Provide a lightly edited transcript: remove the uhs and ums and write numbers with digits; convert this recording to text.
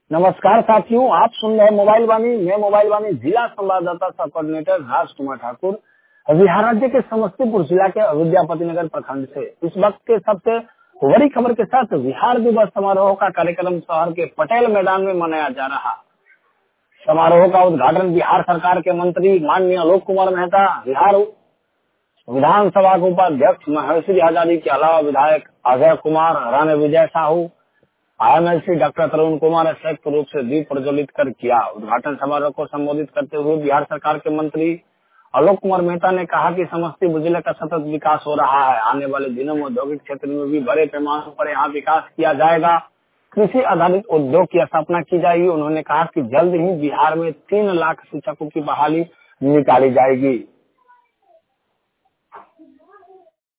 नमस्कार साथियों, आप सुन रहे हैं मोबाइल वाणी। मैं मोबाइल वाणी जिला संवाददाता सब कोऑर्डिनेटर राजकुमार ठाकुर बिहार राज्य के समस्तीपुर जिला के अयोध्यापति नगर प्रखंड से इस वक्त के सबसे बड़ी खबर के साथ बिहार दिवस समारोह का कार्यक्रम शहर के पटेल मैदान में मनाया जा रहा। समारोह का उद्घाटन बिहार सरकार के मंत्री माननीय आलोक कुमार मेहता, बिहार विधानसभा के उपाध्यक्ष महेश्वरी आजादी के अलावा विधायक अजय कुमार, राणे विजय साहू, IMLC डॉक्टर तरुण कुमार ने संयुक्त रूप से दीप प्रज्वलित कर किया। उद्घाटन समारोह को संबोधित करते हुए बिहार सरकार के मंत्री आलोक कुमार मेहता ने कहा कि समस्तीपुर जिले का सतत विकास हो रहा है। आने वाले दिनों में औद्योगिक क्षेत्र में भी बड़े पैमाने पर यहाँ विकास किया जाएगा। कृषि आधारित उद्योग की स्थापना की जाएगी। उन्होंने कहा कि जल्द ही बिहार में 3 लाख शिक्षकों की बहाली निकाली जाएगी।